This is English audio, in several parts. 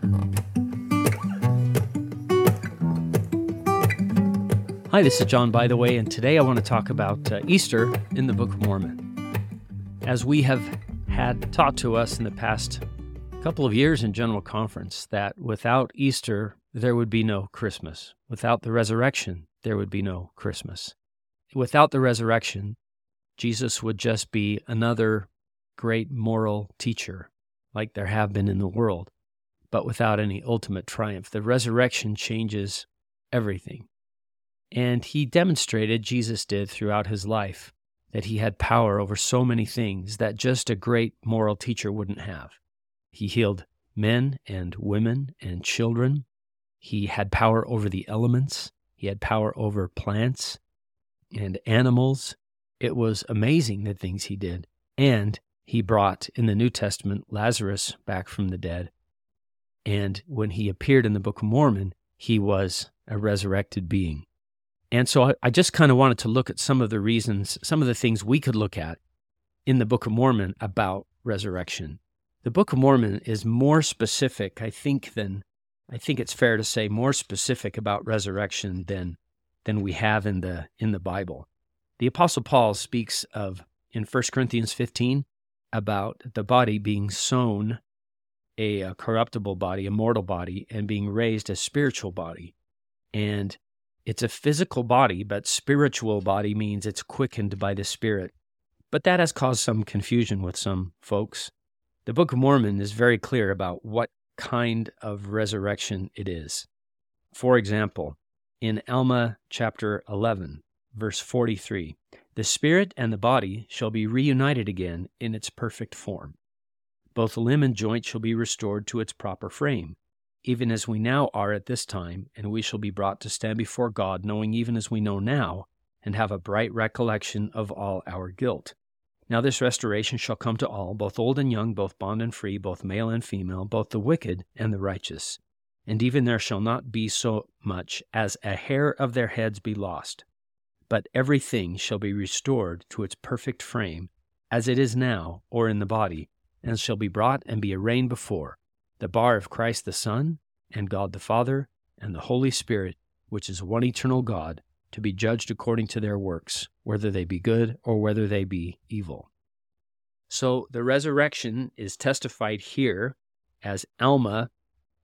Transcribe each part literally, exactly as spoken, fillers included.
Hi, this is John, by the way, and today I want to talk about uh, Easter in the Book of Mormon. As we have had taught to us in the past couple of years in General Conference that without Easter, there would be no Christmas. Without the resurrection, there would be no Christmas. Without the resurrection, Jesus would just be another great moral teacher, like there have been in the world, but without any ultimate triumph. The resurrection changes everything. And he demonstrated, Jesus did throughout his life, that he had power over so many things that just a great moral teacher wouldn't have. He healed men and women and children. He had power over the elements. He had power over plants and animals. It was amazing the things he did. And he brought, in the New Testament, Lazarus back from the dead. And when he appeared in the Book of Mormon, he was a resurrected being. And so I, I just kind of wanted to look at some of the reasons, some of the things we could look at in the Book of Mormon about resurrection. The Book of Mormon is more specific, I think, than, I think it's fair to say, more specific about resurrection than than we have in the in the Bible. The Apostle Paul speaks of, in First Corinthians fifteen, about the body being sown a, a corruptible body, a mortal body, and being raised a spiritual body. And it's a physical body, but spiritual body means it's quickened by the Spirit. But that has caused some confusion with some folks. The Book of Mormon is very clear about what kind of resurrection it is. For example, in Alma chapter eleven, verse forty-three, the spirit and the body shall be reunited again in its perfect form. Both limb and joint shall be restored to its proper frame, even as we now are at this time, and we shall be brought to stand before God, knowing even as we know now, and have a bright recollection of all our guilt. Now this restoration shall come to all, both old and young, both bond and free, both male and female, both the wicked and the righteous. And even there shall not be so much as a hair of their heads be lost, but everything shall be restored to its perfect frame, as it is now, or in the body, and shall be brought and be arraigned before the bar of Christ the Son, and God the Father, and the Holy Spirit, which is one eternal God, to be judged according to their works, whether they be good or whether they be evil. So the resurrection is testified here as Alma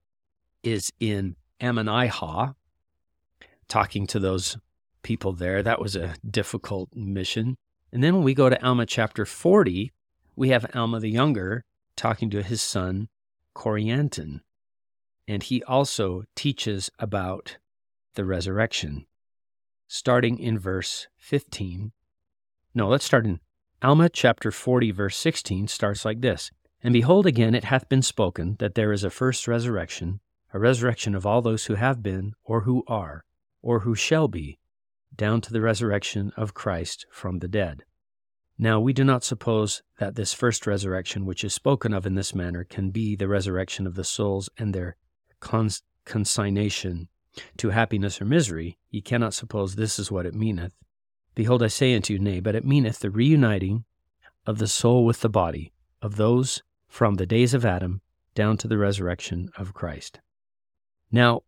is in Ammonihah, talking to those people there. That was a difficult mission. And then when we go to Alma chapter forty, we have Alma the Younger talking to his son, Corianton, and he also teaches about the resurrection. Starting in verse fifteen, no, let's start in Alma chapter forty, verse sixteen, starts like this. And behold, again it hath been spoken that there is a first resurrection, a resurrection of all those who have been, or who are, or who shall be, down to the resurrection of Christ from the dead. Now we do not suppose that this first resurrection, which is spoken of in this manner, can be the resurrection of the souls and their cons- consignation to happiness or misery. Ye cannot suppose this is what it meaneth. Behold, I say unto you, nay, but it meaneth the reuniting of the soul with the body, of those from the days of Adam down to the resurrection of Christ. Now,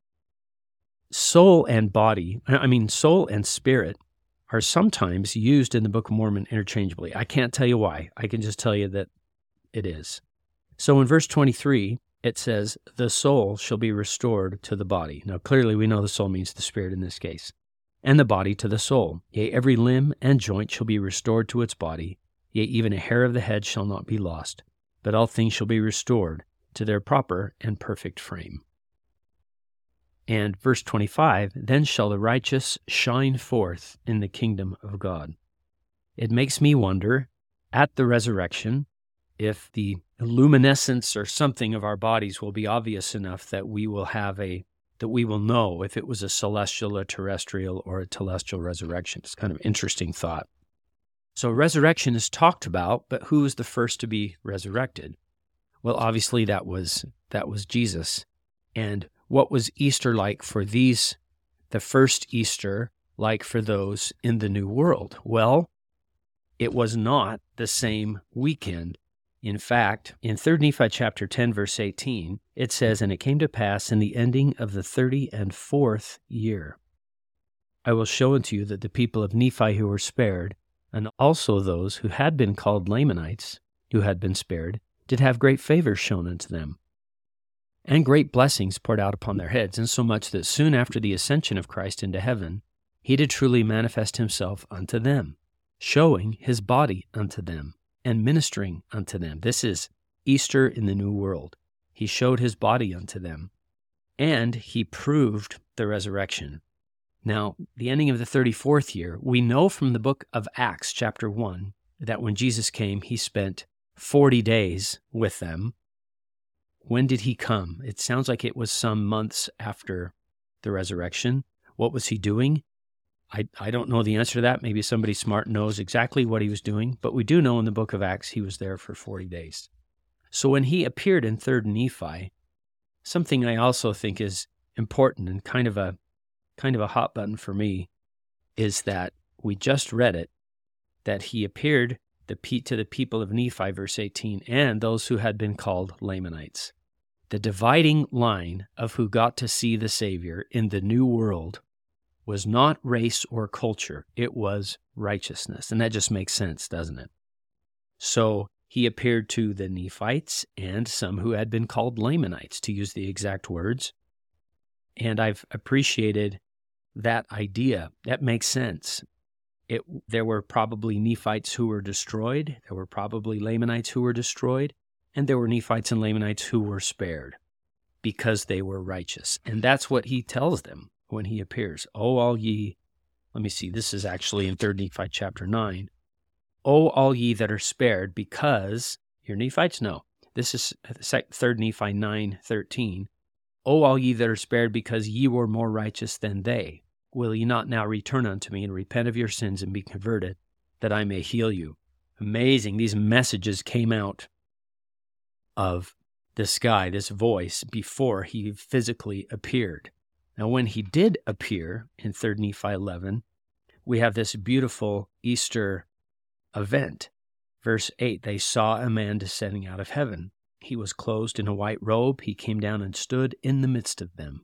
soul and body, I mean, soul and spirit, are sometimes used in the Book of Mormon interchangeably. I can't tell you why. I can just tell you that it is. So in verse twenty-three, it says, the soul shall be restored to the body. Now clearly we know the soul means the spirit in this case. And the body to the soul. Yea, every limb and joint shall be restored to its body. Yea, even a hair of the head shall not be lost. But all things shall be restored to their proper and perfect frame. And verse twenty-five, then shall the righteous shine forth in the kingdom of God. It makes me wonder, at the resurrection, if the luminescence or something of our bodies will be obvious enough that we will have a, that we will know if it was a celestial, a terrestrial, or a telestial resurrection. It's kind of an interesting thought. So resurrection is talked about, but who is the first to be resurrected? Well, obviously that was that was Jesus. And what was Easter like for these, the first Easter, like for those in the New World? Well, it was not the same weekend In fact, in Third Nephi chapter ten, verse eighteen, it says, "And it came to pass in the ending of the thirty and fourth year, I will show unto you that the people of Nephi who were spared, and also those who had been called Lamanites, who had been spared, did have great favors shown unto them, and great blessings poured out upon their heads, insomuch that soon after the ascension of Christ into heaven, he did truly manifest himself unto them, showing his body unto them, and ministering unto them." This is Easter in the New World. He showed his body unto them, and he proved the resurrection. Now, the ending of the thirty-fourth year, we know from the book of Acts, chapter one, that when Jesus came, he spent forty days with them. When did he come? It sounds like it was some months after the resurrection. What was he doing? I, I don't know the answer to that. Maybe somebody smart knows exactly what he was doing, but we do know in the book of Acts he was there for forty days. So when he appeared in Third Nephi, something I also think is important and kind of a kind of a hot button for me is that we just read it, that he appeared the, to the people of Nephi, verse eighteen, and those who had been called Lamanites. The dividing line of who got to see the Savior in the New World was not race or culture, it was righteousness. And that just makes sense, doesn't it? So he appeared to the Nephites and some who had been called Lamanites, to use the exact words. And I've appreciated that idea. That makes sense. It, there were probably Nephites who were destroyed, there were probably Lamanites who were destroyed, and there were Nephites and Lamanites who were spared because they were righteous. And that's what he tells them when he appears. "O all ye," let me see, this is actually in Third Nephi chapter nine, "O all ye that are spared, because," you're Nephites? No. This is Third Nephi nine thirteen. "O all ye that are spared, because ye were more righteous than they, will ye not now return unto me and repent of your sins and be converted, that I may heal you?" Amazing. These messages came out of this guy, this voice, before he physically appeared. Now, when he did appear in Third Nephi eleven, we have this beautiful Easter event. Verse eight, "They saw a man descending out of heaven. He was clothed in a white robe. He came down and stood in the midst of them."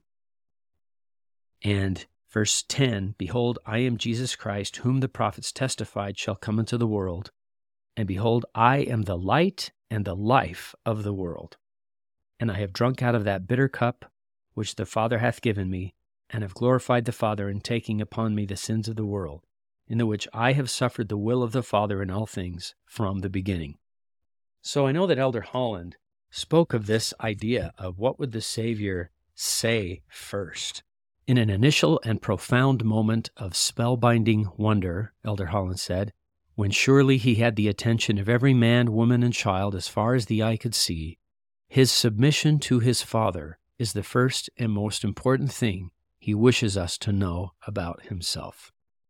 And verse ten, "Behold, I am Jesus Christ, whom the prophets testified shall come into the world. And behold, I am the light and the life of the world. And I have drunk out of that bitter cup which the Father hath given me, and have glorified the Father in taking upon me the sins of the world, in the which I have suffered the will of the Father in all things from the beginning." So I know that Elder Holland spoke of this idea of what would the Savior say first. In an initial and profound moment of spellbinding wonder, Elder Holland said, when surely he had the attention of every man, woman, and child as far as the eye could see, his submission to his Father is the first and most important thing he wishes us to know about himself.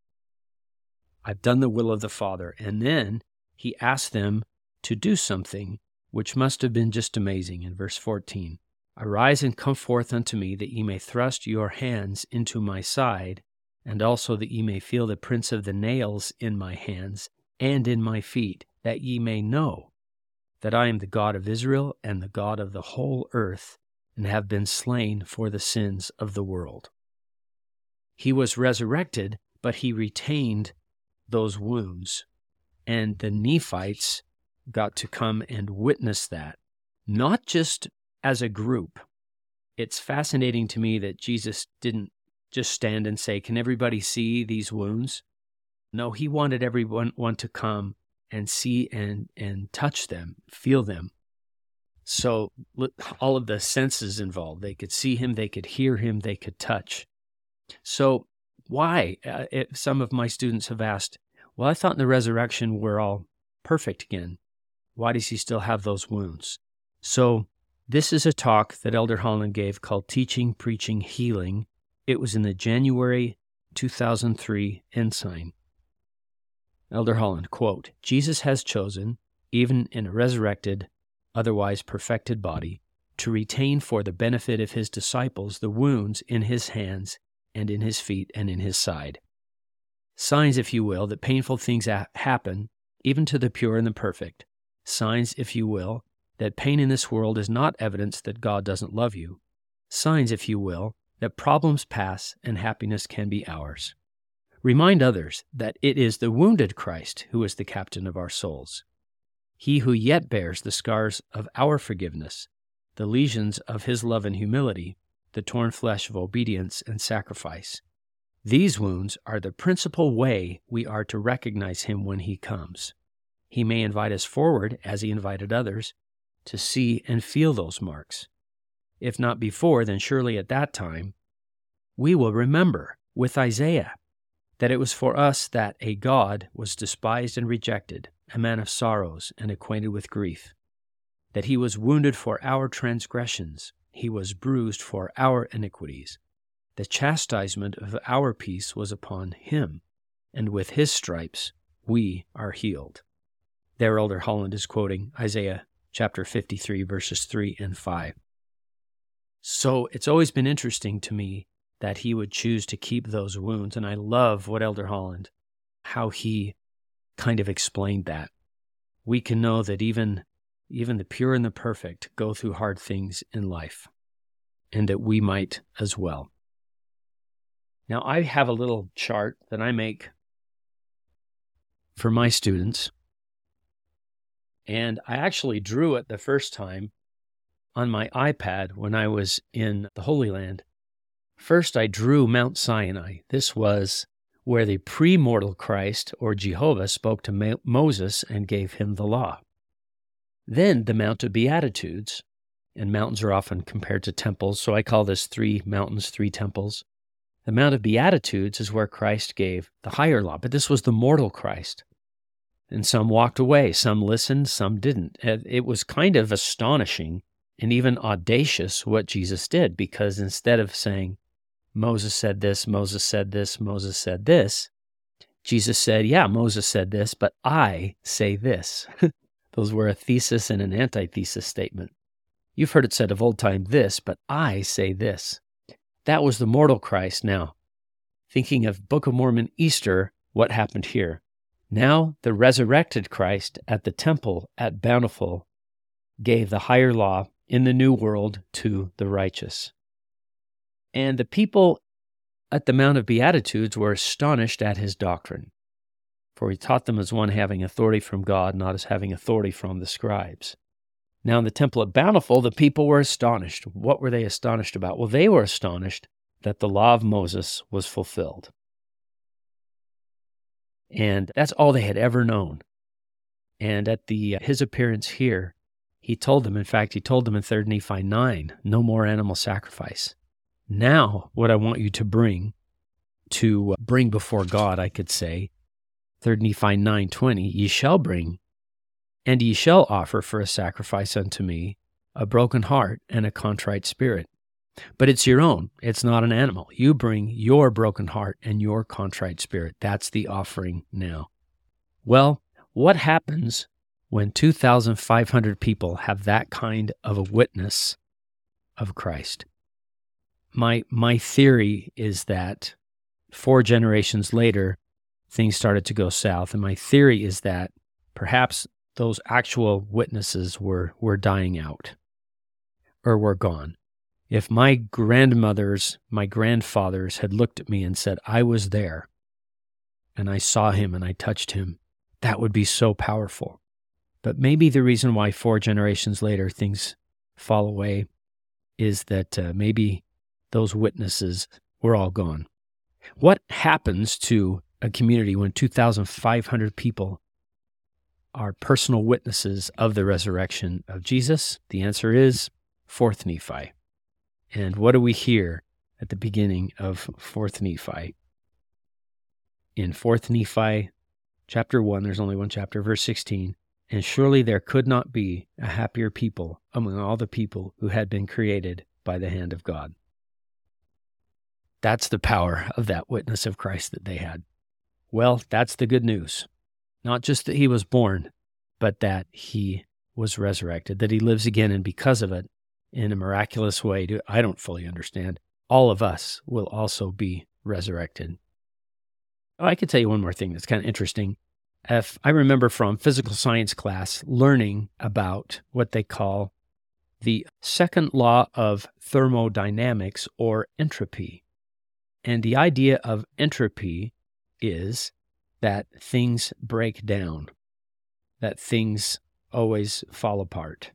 I've done the will of the Father. And then he asked them to do something which must have been just amazing in verse fourteen. "Arise and come forth unto me, that ye may thrust your hands into my side, and also that ye may feel the prints of the nails in my hands and in my feet, that ye may know that I am the God of Israel and the God of the whole earth, and have been slain for the sins of the world." He was resurrected, but he retained those wounds, and the Nephites got to come and witness that, not just as a group. It's fascinating to me that Jesus didn't just stand and say, "Can everybody see these wounds?" No, he wanted everyone want to come and see and, and touch them, feel them. So all of the senses involved. They could see him, they could hear him, they could touch. So why? Uh, it, some of my students have asked, well, I thought in the resurrection we're all perfect again. Why does he still have those wounds? So this is a talk that Elder Holland gave called Teaching, Preaching, Healing. It was in the January two thousand three Ensign. Elder Holland, quote, "Jesus has chosen, even in a resurrected, otherwise perfected body, to retain for the benefit of his disciples the wounds in his hands and in his feet and in his side. Signs, if you will, that painful things ha- happen, even to the pure and the perfect, Signs, if you will, that pain in this world is not evidence that God doesn't love you. Signs, if you will, that problems pass and happiness can be ours. Remind others that it is the wounded Christ who is the captain of our souls. He who yet bears the scars of our forgiveness, the lesions of his love and humility, the torn flesh of obedience and sacrifice. These wounds are the principal way we are to recognize him when he comes. He may invite us forward, as he invited others, to see and feel those marks. If not before, then surely at that time, we will remember with Isaiah that it was for us that a God was despised and rejected, a man of sorrows and acquainted with grief, that he was wounded for our transgressions, he was bruised for our iniquities. The chastisement of our peace was upon him, and with his stripes we are healed. There, Elder Holland is quoting Isaiah chapter fifty-three, verses three and five. So it's always been interesting to me that he would choose to keep those wounds, and I love what Elder Holland, how he kind of explained that. We can know that even, even the pure and the perfect go through hard things in life, and that we might as well. Now, I have a little chart that I make for my students, and I actually drew it the first time on my iPad when I was in the Holy Land. First, I drew Mount Sinai. This was where the pre-mortal Christ, or Jehovah, spoke to Mo- Moses and gave him the law. Then the Mount of Beatitudes, and mountains are often compared to temples, so I call this three mountains, three temples. The Mount of Beatitudes is where Christ gave the higher law, but this was the mortal Christ. And some walked away, some listened, some didn't. It was kind of astonishing and even audacious what Jesus did, because instead of saying, Moses said this, Moses said this, Moses said this, Jesus said, yeah, Moses said this, but I say this. Those were a thesis and an antithesis statement. You've heard it said of old time this, but I say this. That was the mortal Christ. Now, thinking of Book of Mormon Easter, what happened here? Now the resurrected Christ at the temple at Bountiful gave the higher law in the new world to the righteous. And the people at the Mount of Beatitudes were astonished at his doctrine, for he taught them as one having authority from God, not as having authority from the scribes. Now in the temple at Bountiful, the people were astonished. What were they astonished about? Well, they were astonished that the law of Moses was fulfilled. And that's all they had ever known. And at the his appearance here, he told them, in fact, he told them in Third Nephi nine, no more animal sacrifice. Now, what I want you to bring, to bring before God, I could say, Third Nephi nine twenty, ye shall bring, and ye shall offer for a sacrifice unto me a broken heart and a contrite spirit. But it's your own. It's not an animal. You bring your broken heart and your contrite spirit. That's the offering now. Well, what happens when two thousand five hundred people have that kind of a witness of Christ? My my theory is that four generations later, things started to go south. And my theory is that perhaps those actual witnesses were, were dying out or were gone. If my grandmothers, my grandfathers had looked at me and said, I was there and I saw him and I touched him, that would be so powerful. But maybe the reason why four generations later things fall away is that uh, maybe those witnesses were all gone. What happens to a community when two thousand five hundred people are personal witnesses of the resurrection of Jesus? The answer is Fourth Nephi. And what do we hear at the beginning of Fourth Nephi? In Fourth Nephi, chapter one, there's only one chapter, verse sixteen, and surely there could not be a happier people among all the people who had been created by the hand of God. That's the power of that witness of Christ that they had. Well, that's the good news. Not just that he was born, but that he was resurrected, that he lives again, and because of it, in a miraculous way, I don't fully understand, all of us will also be resurrected. Oh, I could tell you one more thing that's kind of interesting. If I remember from physical science class learning about what they call the second law of thermodynamics, or entropy. And the idea of entropy is that things break down, that things always fall apart.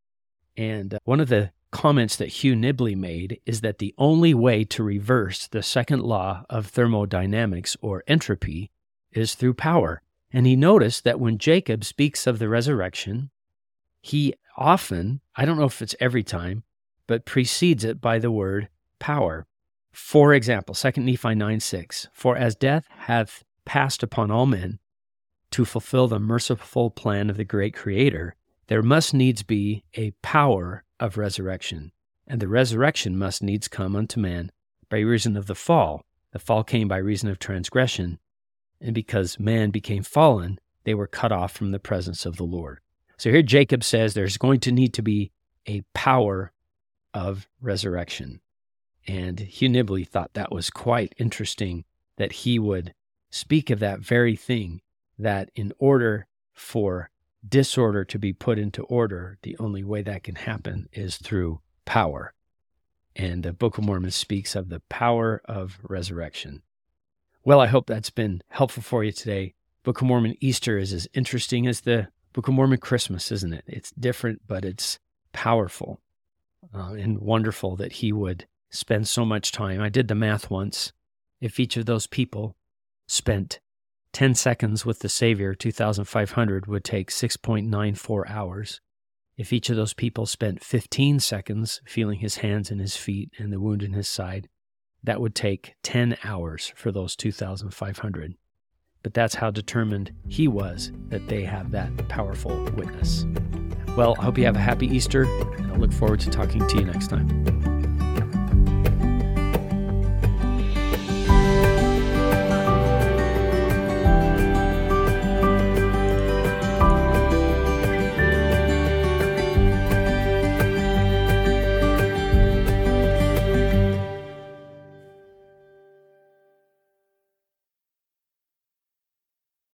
And one of the comments that Hugh Nibley made is that the only way to reverse the second law of thermodynamics, or entropy, is through power. And he noticed that when Jacob speaks of the resurrection, he often, I don't know if it's every time, but precedes it by the word power. For example, Second Nephi nine six, "For as death hath passed upon all men, to fulfill the merciful plan of the great Creator, there must needs be a power of resurrection. And the resurrection must needs come unto man by reason of the fall. The fall came by reason of transgression, and because man became fallen, they were cut off from the presence of the Lord." So here Jacob says there's going to need to be a power of resurrection. And Hugh Nibley thought that was quite interesting, that he would speak of that very thing, that in order for disorder to be put into order, the only way that can happen is through power. And the Book of Mormon speaks of the power of resurrection. Well, I hope that's been helpful for you today. Book of Mormon Easter is as interesting as the Book of Mormon Christmas, isn't it? It's different, but it's powerful uh, and wonderful that he would spend so much time. I did the math once. If each of those people spent ten seconds with the Savior, two thousand five hundred would take six point nine four hours. If each of those people spent fifteen seconds feeling his hands and his feet and the wound in his side, that would take ten hours for those two thousand five hundred. But that's how determined he was that they have that powerful witness. Well, I hope you have a happy Easter, and I look forward to talking to you next time.